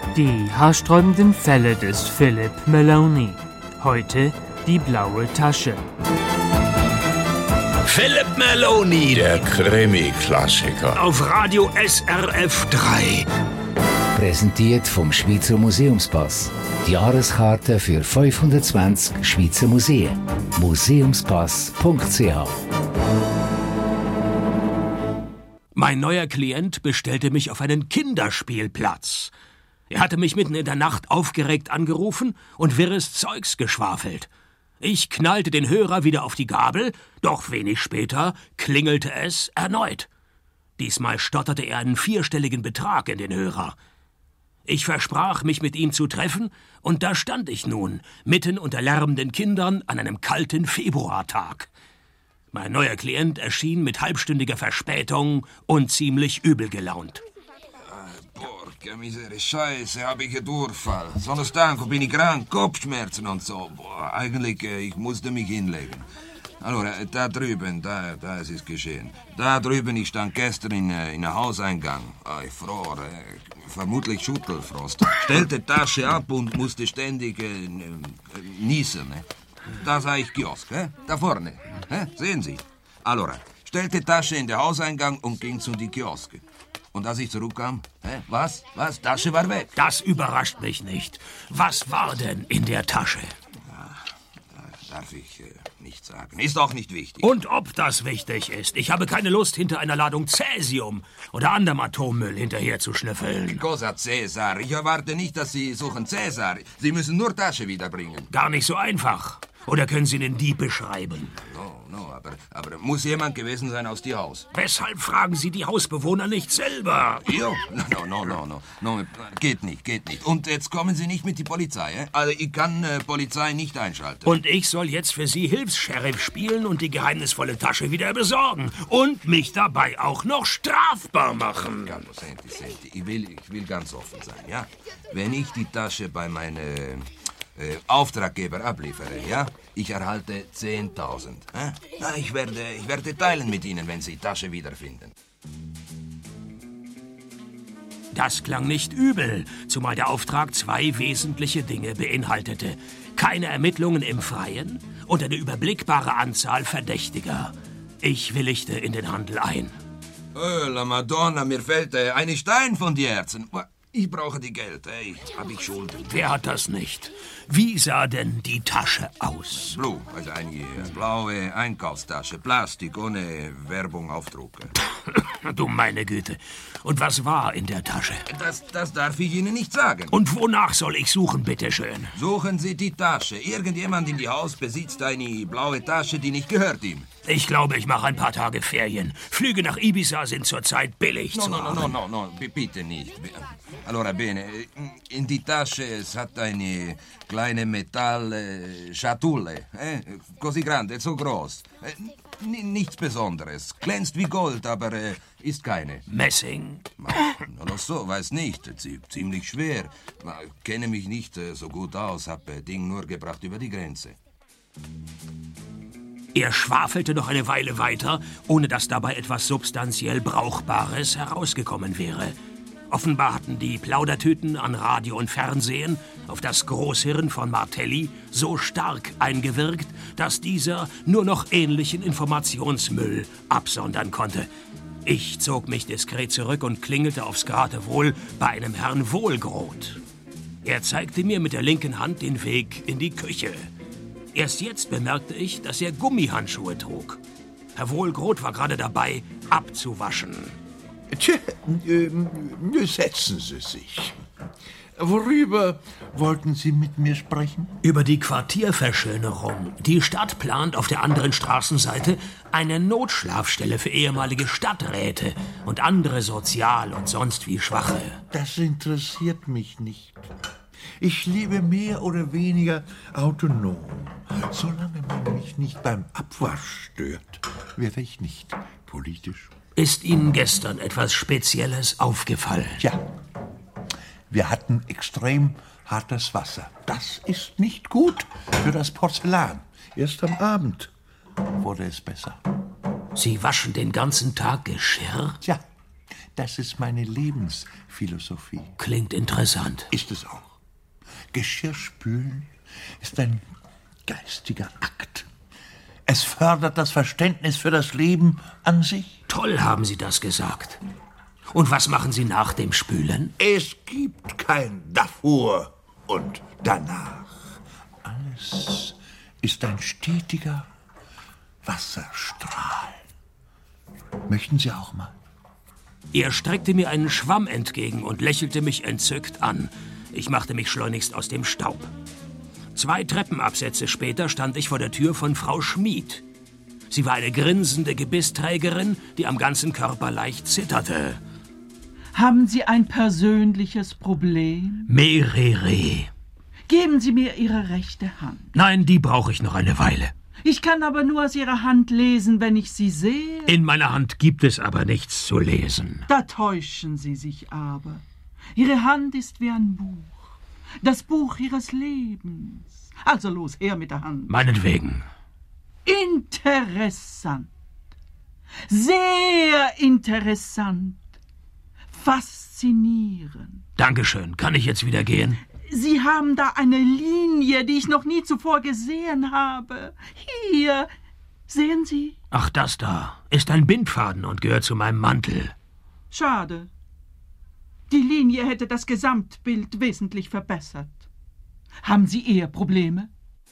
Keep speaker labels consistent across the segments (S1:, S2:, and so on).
S1: Die haarsträubenden Fälle des Philip Maloney. Heute die blaue Tasche.
S2: Philip Maloney,
S3: der Krimi-Klassiker.
S2: Auf Radio SRF 3.
S4: Präsentiert vom Schweizer Museumspass. Die Jahreskarte für 520 Schweizer Museen. Museumspass.ch.
S2: Mein neuer Klient bestellte mich auf einen Kinderspielplatz. Er hatte mich mitten in der Nacht aufgeregt angerufen und wirres Zeugs geschwafelt. Ich knallte den Hörer wieder auf die Gabel, doch wenig später klingelte es erneut. Diesmal stotterte er einen 4-stelligen Betrag in den Hörer. Ich versprach, mich mit ihm zu treffen, und da stand ich nun, mitten unter lärmenden Kindern an einem kalten Februartag. Mein neuer Klient erschien mit halbstündiger Verspätung und ziemlich übel gelaunt.
S5: Porca miseria, Scheiße, habe ich einen Durchfall. So stanco, bin ich krank, Kopfschmerzen und so. Boah, eigentlich, ich musste mich hinlegen. Allora, da drüben, da ist es geschehen. Da drüben, ich stand gestern in einem Hauseingang. Ich fror, vermutlich Schüttelfrost. Stellte Tasche ab und musste ständig niesen. Da sah ich Kiosk, da vorne. Sehen Sie? Allora, stellte Tasche in den Hauseingang und ging zu die Kioske. Und als ich zurückkam, was? Tasche war weg.
S2: Das überrascht mich nicht. Was war denn in der Tasche?
S5: Darf ich nicht sagen. Ist auch nicht wichtig.
S2: Und ob das wichtig ist. Ich habe keine Lust, hinter einer Ladung Cäsium oder anderem Atommüll hinterher zu schnüffeln.
S5: Cosa Cäsar? Ich erwarte nicht, dass Sie suchen Cäsar. Sie müssen nur Tasche wiederbringen.
S2: Gar nicht so einfach. Oder können Sie den Dieb beschreiben?
S5: No, aber muss jemand gewesen sein aus Ihr Haus?
S2: Weshalb fragen Sie die Hausbewohner nicht selber?
S5: Jo, no, geht nicht. Und jetzt kommen Sie nicht mit die Polizei, Also ich kann Polizei nicht einschalten.
S2: Und ich soll jetzt für Sie Hilfs-Sheriff spielen und die geheimnisvolle Tasche wieder besorgen. Und mich dabei auch noch strafbar machen.
S5: Calmo, senti. Ich will ganz offen sein, ja? Wenn ich die Tasche bei meinen Auftraggeber abliefere, ja? Ich erhalte 10.000. Ich werde teilen mit Ihnen, wenn Sie die Tasche wiederfinden.
S2: Das klang nicht übel, zumal der Auftrag 2 wesentliche Dinge beinhaltete. Keine Ermittlungen im Freien und eine überblickbare Anzahl Verdächtiger. Ich willigte in den Handel ein.
S5: Oh, la Madonna, mir fällt ein Stein von die Herzen. Ich brauche die Geld, habe ich Schulden.
S2: Wer hat das nicht? Wie sah denn die Tasche aus?
S5: Blue, also eine blaue Einkaufstasche, Plastik, ohne Werbung aufdrucken.
S2: Du meine Güte. Und was war in der Tasche?
S5: Das darf ich Ihnen nicht sagen.
S2: Und wonach soll ich suchen, bitteschön?
S5: Suchen Sie die Tasche. Irgendjemand in die Haus besitzt eine blaue Tasche, die nicht gehört ihm.
S2: Ich glaube, ich mache ein paar Tage Ferien. Flüge nach Ibiza sind zurzeit billig.
S5: No, bitte nicht. Allora, bene, in die Tasche es hat eine kleine Metallschatulle, così grande, so groß. Nichts Besonderes. Glänzt wie Gold, aber ist keine.
S2: Messing?
S5: Non so, weiß nicht. Ziemlich schwer. Kenne mich nicht so gut aus, hab Ding nur gebracht über die Grenze.
S2: Er schwafelte noch eine Weile weiter, ohne dass dabei etwas substanziell Brauchbares herausgekommen wäre. Offenbar hatten die Plaudertüten an Radio und Fernsehen auf das Großhirn von Martelli so stark eingewirkt, dass dieser nur noch ähnlichen Informationsmüll absondern konnte. Ich zog mich diskret zurück und klingelte aufs Geratewohl bei einem Herrn Wohlgroth. Er zeigte mir mit der linken Hand den Weg in die Küche. Erst jetzt bemerkte ich, dass er Gummihandschuhe trug. Herr Wohlgroth war gerade dabei, abzuwaschen.
S6: Tja, setzen Sie sich. Worüber wollten Sie mit mir sprechen?
S2: Über die Quartierverschönerung. Die Stadt plant auf der anderen Straßenseite eine Notschlafstelle für ehemalige Stadträte und andere sozial und sonst wie Schwache.
S6: Das interessiert mich nicht. Ich lebe mehr oder weniger autonom. Solange man mich nicht beim Abwasch stört, werde ich nicht politisch.
S2: Ist Ihnen gestern etwas Spezielles aufgefallen?
S6: Ja, wir hatten extrem hartes Wasser. Das ist nicht gut für das Porzellan. Erst am Abend wurde es besser.
S2: Sie waschen den ganzen Tag Geschirr?
S6: Tja, Das ist meine Lebensphilosophie.
S2: Klingt interessant.
S6: Ist es auch. Geschirrspülen ist ein geistiger Akt. Es fördert das Verständnis für das Leben an sich.
S2: Toll haben Sie das gesagt. Und was machen Sie nach dem Spülen?
S6: Es gibt kein davor und danach. Alles ist ein stetiger Wasserstrahl. Möchten Sie auch mal?
S2: Er streckte mir einen Schwamm entgegen und lächelte mich entzückt an. Ich machte mich schleunigst aus dem Staub. 2 Treppenabsätze später stand ich vor der Tür von Frau Schmid. Sie war eine grinsende Gebissträgerin, die am ganzen Körper leicht zitterte.
S7: Haben Sie ein persönliches Problem?
S2: Merere.
S7: Geben Sie mir Ihre rechte Hand.
S2: Nein, die brauche ich noch eine Weile.
S7: Ich kann aber nur aus Ihrer Hand lesen, wenn ich Sie sehe.
S2: In meiner Hand gibt es aber nichts zu lesen.
S7: Da täuschen Sie sich aber. Ihre Hand ist wie ein Buch. Das Buch Ihres Lebens. Also los, her mit der Hand.
S2: Meinetwegen.
S7: Interessant. Sehr interessant. Faszinierend.
S2: Dankeschön. Kann ich jetzt wieder gehen?
S7: Sie haben da eine Linie, die ich noch nie zuvor gesehen habe. Hier, sehen Sie?
S2: Ach, das da ist ein Bindfaden und gehört zu meinem Mantel.
S7: Schade. Die Linie hätte das Gesamtbild wesentlich verbessert. Haben Sie Eheprobleme?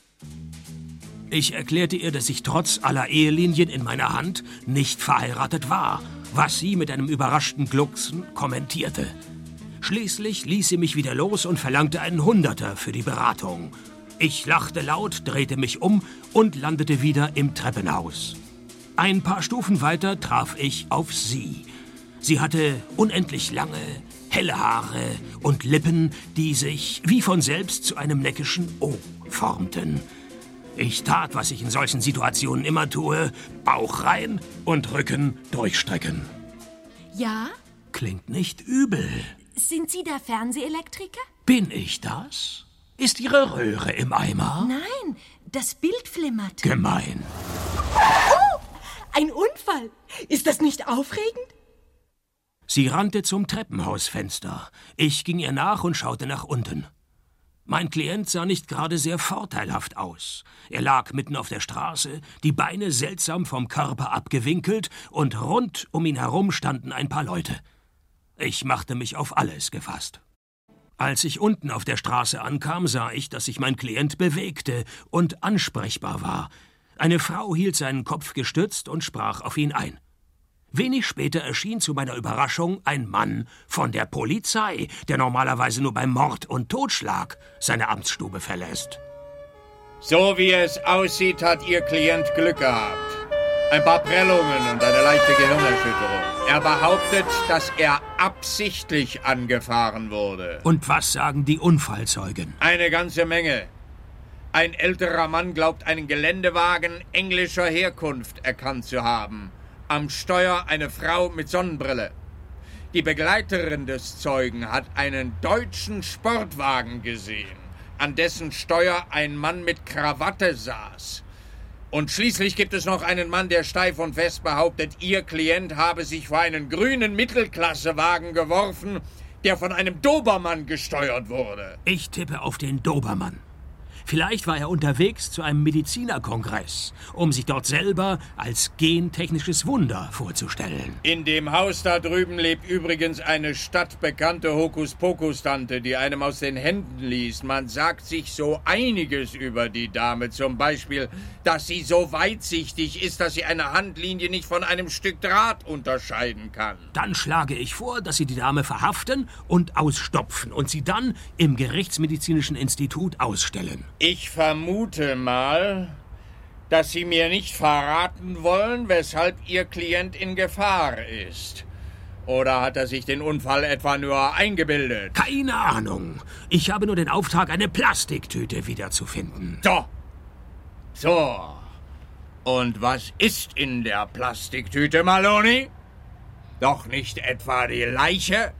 S2: Ich erklärte ihr, dass ich trotz aller Ehelinien in meiner Hand nicht verheiratet war, was sie mit einem überraschten Glucksen kommentierte. Schließlich ließ sie mich wieder los und verlangte einen 100er für die Beratung. Ich lachte laut, drehte mich um und landete wieder im Treppenhaus. Ein paar Stufen weiter traf ich auf sie. Sie hatte unendlich lange, helle Haare und Lippen, die sich wie von selbst zu einem neckischen O formten. Ich tat, was ich in solchen Situationen immer tue, Bauch rein und Rücken durchstrecken.
S8: Ja?
S2: Klingt nicht übel.
S8: Sind Sie der Fernsehelektriker?
S2: Bin ich das? Ist Ihre Röhre im Eimer?
S8: Nein, das Bild flimmert.
S2: Gemein.
S8: Oh, ein Unfall. Ist das nicht aufregend?
S2: Sie rannte zum Treppenhausfenster. Ich ging ihr nach und schaute nach unten. Mein Klient sah nicht gerade sehr vorteilhaft aus. Er lag mitten auf der Straße, die Beine seltsam vom Körper abgewinkelt und rund um ihn herum standen ein paar Leute. Ich machte mich auf alles gefasst. Als ich unten auf der Straße ankam, sah ich, dass sich mein Klient bewegte und ansprechbar war. Eine Frau hielt seinen Kopf gestützt und sprach auf ihn ein. Wenig später erschien zu meiner Überraschung ein Mann von der Polizei, der normalerweise nur beim Mord und Totschlag seine Amtsstube verlässt.
S9: So wie es aussieht, hat Ihr Klient Glück gehabt. Ein paar Prellungen und eine leichte Gehirnerschütterung. Er behauptet, dass er absichtlich angefahren wurde.
S2: Und was sagen die Unfallzeugen?
S9: Eine ganze Menge. Ein älterer Mann glaubt, einen Geländewagen englischer Herkunft erkannt zu haben. Am Steuer eine Frau mit Sonnenbrille. Die Begleiterin des Zeugen hat einen deutschen Sportwagen gesehen, an dessen Steuer ein Mann mit Krawatte saß. Und schließlich gibt es noch einen Mann, der steif und fest behauptet, Ihr Klient habe sich vor einen grünen Mittelklassewagen geworfen, der von einem Dobermann gesteuert wurde.
S2: Ich tippe auf den Dobermann. Vielleicht war er unterwegs zu einem Medizinerkongress, um sich dort selber als gentechnisches Wunder vorzustellen.
S9: In dem Haus da drüben lebt übrigens eine stadtbekannte Hokuspokus-Tante, die einem aus den Händen liest. Man sagt sich so einiges über die Dame. Zum Beispiel, dass sie so weitsichtig ist, dass sie eine Handlinie nicht von einem Stück Draht unterscheiden kann.
S2: Dann schlage ich vor, dass Sie die Dame verhaften und ausstopfen und sie dann im Gerichtsmedizinischen Institut ausstellen.
S9: Ich vermute mal, dass Sie mir nicht verraten wollen, weshalb Ihr Klient in Gefahr ist. Oder hat er sich den Unfall etwa nur eingebildet?
S2: Keine Ahnung. Ich habe nur den Auftrag, eine Plastiktüte wiederzufinden.
S9: So. Und was ist in der Plastiktüte, Maloney? Doch nicht etwa die Leiche?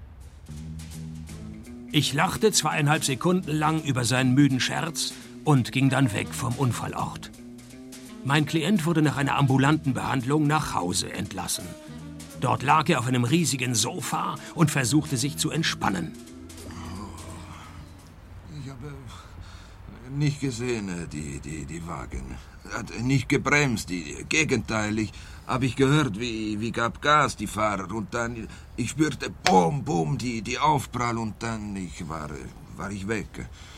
S2: Ich lachte 2,5 Sekunden lang über seinen müden Scherz und ging dann weg vom Unfallort. Mein Klient wurde nach einer ambulanten Behandlung nach Hause entlassen. Dort lag er auf einem riesigen Sofa und versuchte sich zu entspannen.
S5: Ich habe nicht gesehen, die Wagen. Hat nicht gebremst, gegenteilig. Habe ich gehört, wie gab Gas die Fahrer. Und dann, ich spürte, bum, bum, die Aufprall und dann war ich weg.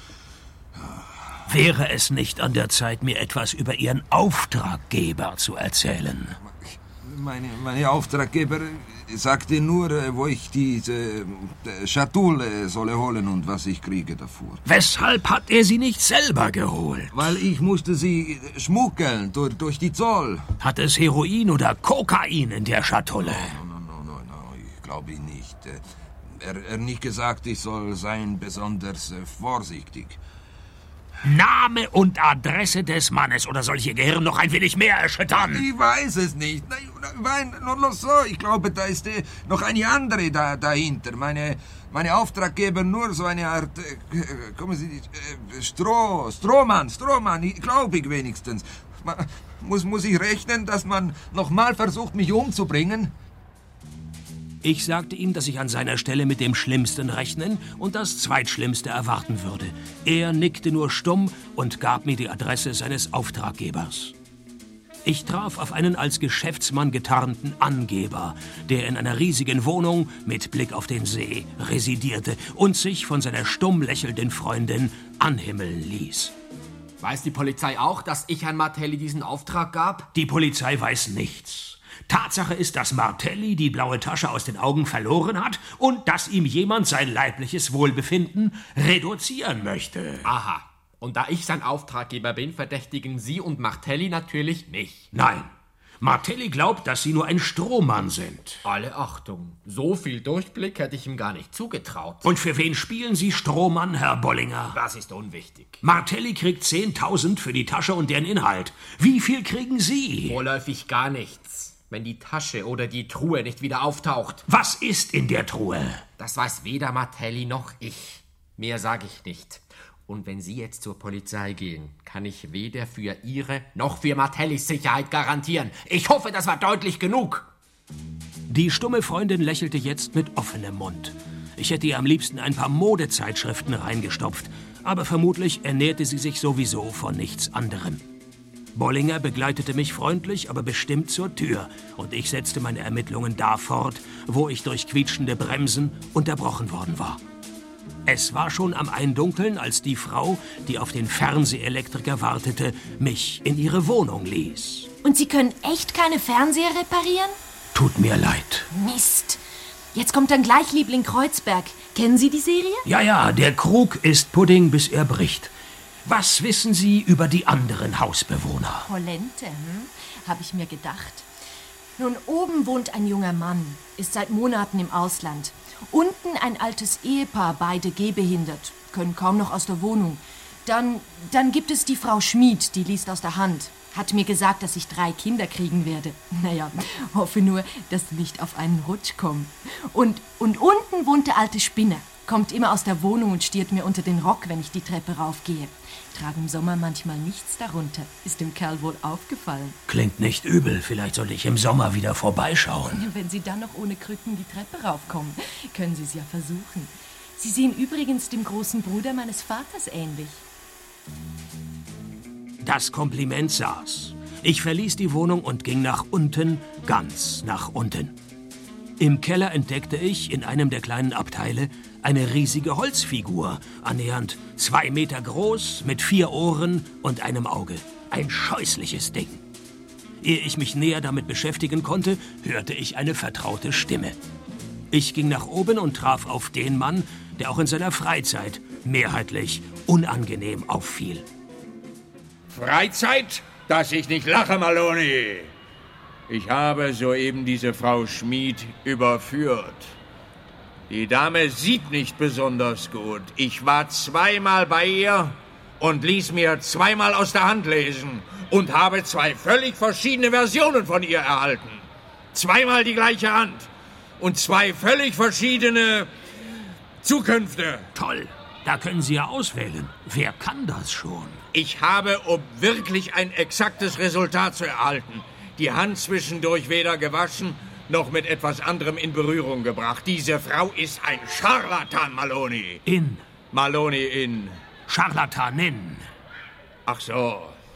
S2: Wäre es nicht an der Zeit, mir etwas über Ihren Auftraggeber zu erzählen?
S5: Meine Auftraggeber sagte nur, wo ich diese Schatulle solle holen und was ich kriege davor.
S2: Weshalb hat er sie nicht selber geholt?
S5: Weil ich musste sie schmuggeln durch die Zoll.
S2: Hat es Heroin oder Kokain in der Schatulle?
S5: No, ich glaube nicht. Er nicht gesagt, ich soll sein besonders vorsichtig.
S2: Name und Adresse des Mannes, oder soll ich Ihr Gehirn noch ein wenig mehr erschüttern?
S5: Ich weiß es nicht. Nein, nur so. Ich glaube, da ist noch eine andere dahinter. Meine Auftraggeber nur so eine Art, Strohmann, glaube ich wenigstens. Muss ich rechnen, dass man nochmal versucht, mich umzubringen?
S2: Ich sagte ihm, dass ich an seiner Stelle mit dem Schlimmsten rechnen und das Zweitschlimmste erwarten würde. Er nickte nur stumm und gab mir die Adresse seines Auftraggebers. Ich traf auf einen als Geschäftsmann getarnten Angeber, der in einer riesigen Wohnung mit Blick auf den See residierte und sich von seiner stumm lächelnden Freundin anhimmeln ließ.
S10: Weiß die Polizei auch, dass ich Herrn Martelli diesen Auftrag gab?
S2: Die Polizei weiß nichts. Tatsache ist, dass Martelli die blaue Tasche aus den Augen verloren hat und dass ihm jemand sein leibliches Wohlbefinden reduzieren möchte.
S10: Aha. Und da ich sein Auftraggeber bin, verdächtigen Sie und Martelli natürlich mich.
S2: Nein. Martelli glaubt, dass Sie nur ein Strohmann sind.
S10: Alle Achtung. So viel Durchblick hätte ich ihm gar nicht zugetraut.
S2: Und für wen spielen Sie Strohmann, Herr Bollinger?
S10: Das ist unwichtig.
S2: Martelli kriegt 10.000 für die Tasche und deren Inhalt. Wie viel kriegen Sie?
S10: Vorläufig gar nichts. Wenn die Tasche oder die Truhe nicht wieder auftaucht.
S2: Was ist in der Truhe?
S10: Das weiß weder Martelli noch ich. Mehr sage ich nicht. Und wenn Sie jetzt zur Polizei gehen, kann ich weder für Ihre noch für Martellis Sicherheit garantieren. Ich hoffe, das war deutlich genug.
S2: Die stumme Freundin lächelte jetzt mit offenem Mund. Ich hätte ihr am liebsten ein paar Modezeitschriften reingestopft, aber vermutlich ernährte sie sich sowieso von nichts anderem. Bollinger begleitete mich freundlich, aber bestimmt zur Tür, und ich setzte meine Ermittlungen da fort, wo ich durch quietschende Bremsen unterbrochen worden war. Es war schon am Eindunkeln, als die Frau, die auf den Fernsehelektriker wartete, mich in ihre Wohnung ließ.
S8: Und Sie können echt keine Fernseher reparieren?
S2: Tut mir leid.
S8: Mist. Jetzt kommt dann gleich Liebling Kreuzberg. Kennen Sie die Serie?
S2: Ja, der Krug ist Pudding, bis er bricht. Was wissen Sie über die anderen Hausbewohner?
S8: Polente, habe ich mir gedacht. Nun, oben wohnt ein junger Mann, ist seit Monaten im Ausland. Unten ein altes Ehepaar, beide gehbehindert, können kaum noch aus der Wohnung. Dann gibt es die Frau Schmid, die liest aus der Hand. Hat mir gesagt, dass ich 3 Kinder kriegen werde. Naja, hoffe nur, dass sie nicht auf einen Rutsch kommen. Und unten wohnt der alte Spinner. Kommt immer aus der Wohnung und stiert mir unter den Rock, wenn ich die Treppe raufgehe. Trage im Sommer manchmal nichts darunter. Ist dem Kerl wohl aufgefallen.
S2: Klingt nicht übel. Vielleicht sollte ich im Sommer wieder vorbeischauen.
S8: Wenn Sie dann noch ohne Krücken die Treppe raufkommen, können Sie es ja versuchen. Sie sehen übrigens dem großen Bruder meines Vaters ähnlich.
S2: Das Kompliment saß. Ich verließ die Wohnung und ging nach unten, ganz nach unten. Im Keller entdeckte ich in einem der kleinen Abteile eine riesige Holzfigur, annähernd 2 Meter groß, mit 4 Ohren und einem Auge. Ein scheußliches Ding. Ehe ich mich näher damit beschäftigen konnte, hörte ich eine vertraute Stimme. Ich ging nach oben und traf auf den Mann, der auch in seiner Freizeit mehrheitlich unangenehm auffiel.
S9: Freizeit? Dass ich nicht lache, Maloney. Ich habe soeben diese Frau Schmid überführt. Die Dame sieht nicht besonders gut. Ich war 2-mal bei ihr und ließ mir 2-mal aus der Hand lesen und habe 2 völlig verschiedene Versionen von ihr erhalten. 2-mal die gleiche Hand und 2 völlig verschiedene Zukünfte.
S2: Toll, da können Sie ja auswählen. Wer kann das schon?
S9: Ich habe, um wirklich ein exaktes Resultat zu erhalten, die Hand zwischendurch weder gewaschen noch mit etwas anderem in Berührung gebracht. Diese Frau ist ein Scharlatan, Maloney. Maloney in...
S2: Scharlatanin.
S9: Ach so.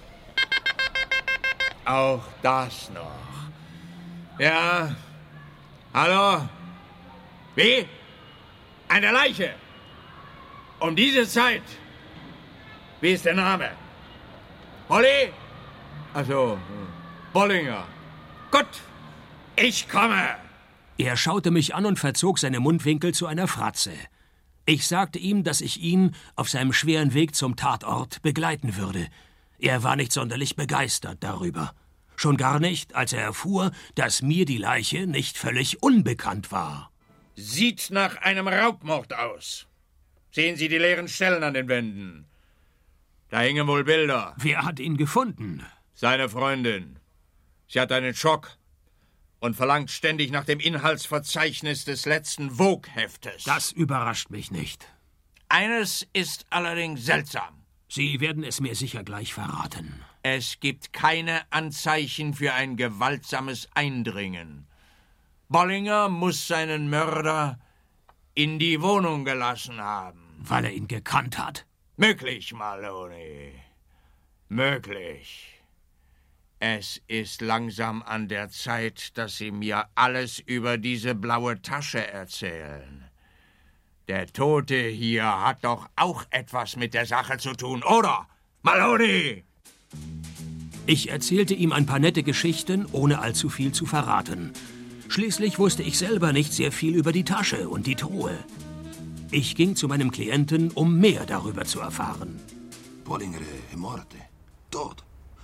S9: Auch das noch. Ja. Hallo? Wie? Eine Leiche? Um diese Zeit? Wie ist der Name? Polly? Also, Bollinger. Gut, ich komme.
S2: Er schaute mich an und verzog seine Mundwinkel zu einer Fratze. Ich sagte ihm, dass ich ihn auf seinem schweren Weg zum Tatort begleiten würde. Er war nicht sonderlich begeistert darüber. Schon gar nicht, als er erfuhr, dass mir die Leiche nicht völlig unbekannt war.
S9: Sieht nach einem Raubmord aus. Sehen Sie die leeren Stellen an den Wänden. Da hingen wohl Bilder.
S2: Wer hat ihn gefunden?
S9: Seine Freundin. Sie hat einen Schock und verlangt ständig nach dem Inhaltsverzeichnis des letzten Vogue-Heftes.
S2: Das überrascht mich nicht.
S9: Eines ist allerdings seltsam.
S2: Sie werden es mir sicher gleich verraten.
S9: Es gibt keine Anzeichen für ein gewaltsames Eindringen. Bollinger muss seinen Mörder in die Wohnung gelassen haben.
S2: Weil er ihn gekannt hat?
S9: Möglich, Maloney. Möglich. Es ist langsam an der Zeit, dass Sie mir alles über diese blaue Tasche erzählen. Der Tote hier hat doch auch etwas mit der Sache zu tun, oder, Maloney?
S2: Ich erzählte ihm ein paar nette Geschichten, ohne allzu viel zu verraten. Schließlich wusste ich selber nicht sehr viel über die Tasche und die Truhe. Ich ging zu meinem Klienten, um mehr darüber zu erfahren.
S5: Bollinger è morte. Tot.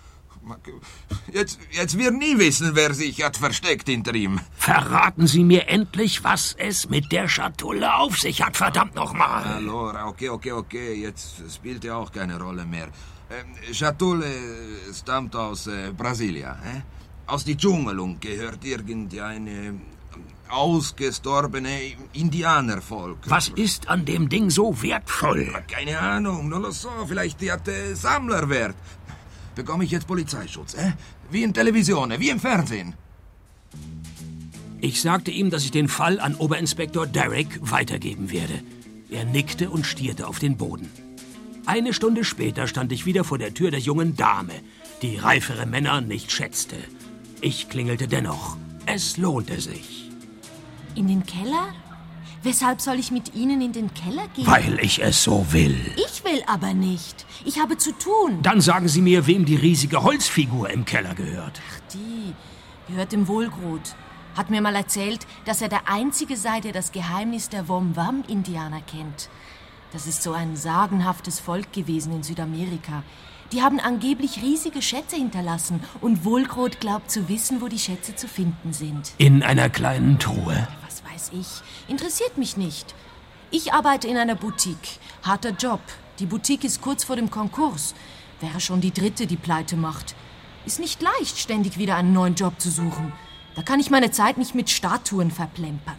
S5: Jetzt wir nie wissen, wer sich hat versteckt hinter ihm.
S2: Verraten Sie mir endlich, was es mit der Schatulle auf sich hat, verdammt nochmal.
S5: Allora, okay. Jetzt spielt ja auch keine Rolle mehr. Schatulle stammt aus Brasilia, aus die Dschungel und gehört irgendeine ausgestorbene Indianervolk.
S2: Was ist an dem Ding so wertvoll?
S5: Keine Ahnung, non lo so, vielleicht die hat Sammlerwert. Bekomme ich jetzt Polizeischutz, Wie in Television, wie im Fernsehen.
S2: Ich sagte ihm, dass ich den Fall an Oberinspektor Derrick weitergeben werde. Er nickte und stierte auf den Boden. Eine Stunde später stand ich wieder vor der Tür der jungen Dame, die reifere Männer nicht schätzte. Ich klingelte dennoch. Es lohnte sich.
S8: In den Keller? Weshalb soll ich mit Ihnen in den Keller gehen?
S2: Weil ich es so will.
S8: Ich will aber nicht. Ich habe zu tun.
S2: Dann sagen Sie mir, wem die riesige Holzfigur im Keller gehört.
S8: Ach, die gehört dem Wohlgrot. Hat mir mal erzählt, dass er der Einzige sei, der das Geheimnis der Wom-Wam-Indianer kennt. Das ist so ein sagenhaftes Volk gewesen in Südamerika. Die haben angeblich riesige Schätze hinterlassen und Wohlgrot glaubt zu wissen, wo die Schätze zu finden sind.
S2: In einer kleinen Truhe?
S8: Was weiß ich. Interessiert mich nicht. Ich arbeite in einer Boutique. Harter Job. Die Boutique ist kurz vor dem Konkurs. Wäre schon die dritte, die Pleite macht. Ist nicht leicht, ständig wieder einen neuen Job zu suchen. Da kann ich meine Zeit nicht mit Statuen verplempern.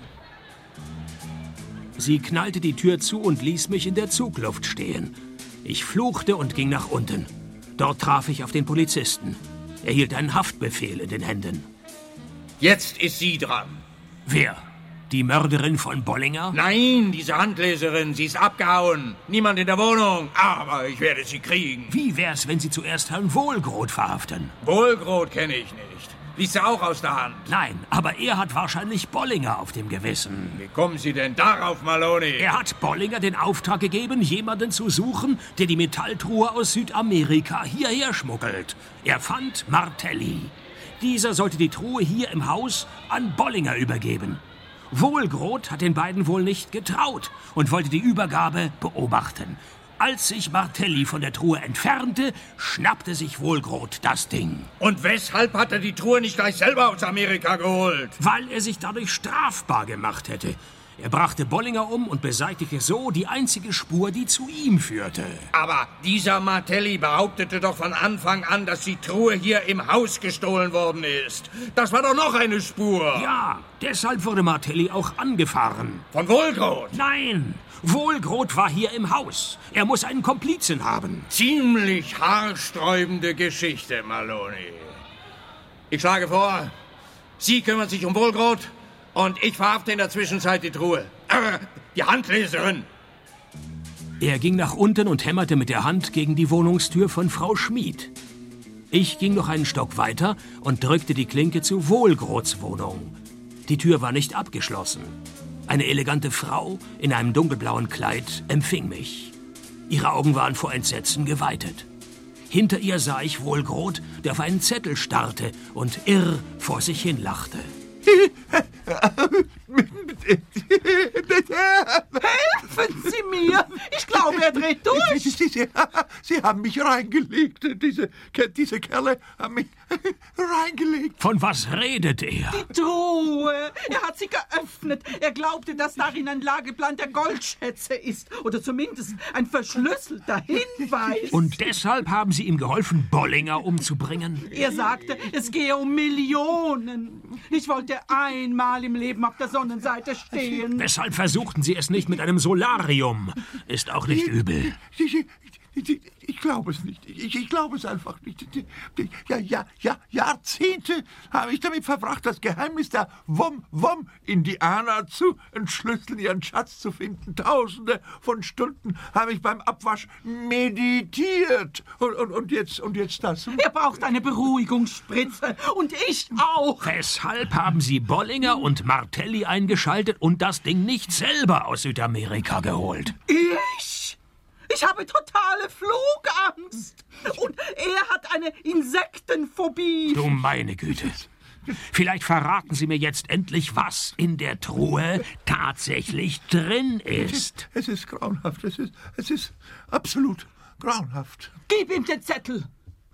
S2: Sie knallte die Tür zu und ließ mich in der Zugluft stehen. Ich fluchte und ging nach unten. Dort traf ich auf den Polizisten. Er hielt einen Haftbefehl in den Händen.
S9: Jetzt ist sie dran.
S2: Wer? Die Mörderin von Bollinger?
S9: Nein, diese Handleserin. Sie ist abgehauen. Niemand in der Wohnung. Aber ich werde sie kriegen.
S2: Wie wär's, wenn Sie zuerst Herrn Wohlgrot verhaften?
S9: Wohlgrot kenne ich nicht. Liest er auch aus der Hand?
S2: Nein, aber er hat wahrscheinlich Bollinger auf dem Gewissen.
S9: Wie kommen Sie denn darauf, Maloney?
S2: Er hat Bollinger den Auftrag gegeben, jemanden zu suchen, der die Metalltruhe aus Südamerika hierher schmuggelt. Er fand Martelli. Dieser sollte die Truhe hier im Haus an Bollinger übergeben. Wohlgrot hat den beiden wohl nicht getraut und wollte die Übergabe beobachten. Als sich Martelli von der Truhe entfernte, schnappte sich Wohlgrot das Ding.
S9: Und weshalb hat er die Truhe nicht gleich selber aus Amerika geholt?
S2: Weil er sich dadurch strafbar gemacht hätte. Er brachte Bollinger um und beseitigte so die einzige Spur, die zu ihm führte.
S9: Aber dieser Martelli behauptete doch von Anfang an, dass die Truhe hier im Haus gestohlen worden ist. Das war doch noch eine Spur.
S2: Ja, deshalb wurde Martelli auch angefahren.
S9: Von Wohlgrot?
S2: Nein, Wohlgrot war hier im Haus. Er muss einen Komplizen haben.
S9: Ziemlich haarsträubende Geschichte, Maloney. Ich schlage vor, Sie kümmern sich um Wohlgrot und ich verhafte in der Zwischenzeit die Truhe. Die Handleserin.
S2: Er ging nach unten und hämmerte mit der Hand gegen die Wohnungstür von Frau Schmid. Ich ging noch einen Stock weiter und drückte die Klinke zu Wohlgrots Wohnung. Die Tür war nicht abgeschlossen. Eine elegante Frau in einem dunkelblauen Kleid empfing mich. Ihre Augen waren vor Entsetzen geweitet. Hinter ihr sah ich Wohlgrot, der auf einen Zettel starrte und irr vor sich hin lachte.
S7: Helfen Sie mir! Ich glaube, er dreht durch.
S6: Sie haben mich reingelegt. Diese Kerle haben mich reingelegt.
S2: Von was redet er?
S7: Die Truhe. Er hat sie geöffnet. Er glaubte, dass darin ein Lageplan der Goldschätze ist. Oder zumindest ein verschlüsselter Hinweis.
S2: Und deshalb haben Sie ihm geholfen, Bollinger umzubringen?
S7: Er sagte, es gehe um Millionen. Ich wollte einmal im Leben auf der Sonnenseite stehen.
S2: Weshalb versuchten Sie es nicht mit einem Solarium? Ist auch nicht übel.
S6: Ich glaube es nicht. Ich glaube es einfach nicht. Jahrzehnte habe ich damit verbracht, das Geheimnis der Wom-Indianer zu entschlüsseln, ihren Schatz zu finden. Tausende von Stunden habe ich beim Abwasch meditiert. Und jetzt das.
S7: Er braucht eine Beruhigungsspritze. Und ich auch.
S2: Weshalb haben Sie Bollinger und Martelli eingeschaltet und das Ding nicht selber aus Südamerika geholt?
S7: Ich habe totale Flugangst. Und er hat eine Insektenphobie.
S2: Du meine Güte. Vielleicht verraten Sie mir jetzt endlich, was in der Truhe tatsächlich drin ist.
S6: Es ist grauenhaft. Es ist absolut grauenhaft.
S7: Gib ihm den Zettel.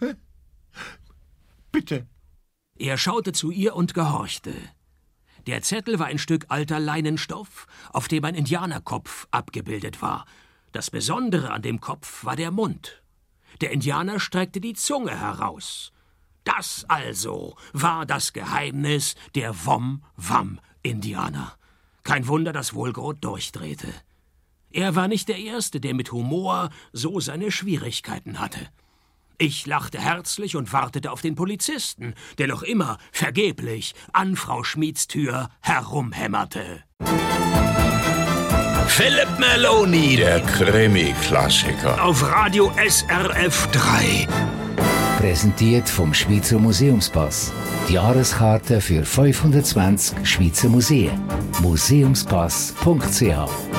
S6: Bitte.
S2: Er schaute zu ihr und gehorchte. Der Zettel war ein Stück alter Leinenstoff, auf dem ein Indianerkopf abgebildet war. Das Besondere an dem Kopf war der Mund. Der Indianer streckte die Zunge heraus. Das also war das Geheimnis der Wom-Wam-Indianer. Kein Wunder, dass Wohlgrot durchdrehte. Er war nicht der Erste, der mit Humor so seine Schwierigkeiten hatte. Ich lachte herzlich und wartete auf den Polizisten, der noch immer vergeblich an Frau Schmieds Tür herumhämmerte.
S3: Philipp Meloni, der Krimi-Klassiker.
S2: Auf Radio SRF 3.
S4: Präsentiert vom Schweizer Museumspass. Die Jahreskarte für 520 Schweizer Museen. Museumspass.ch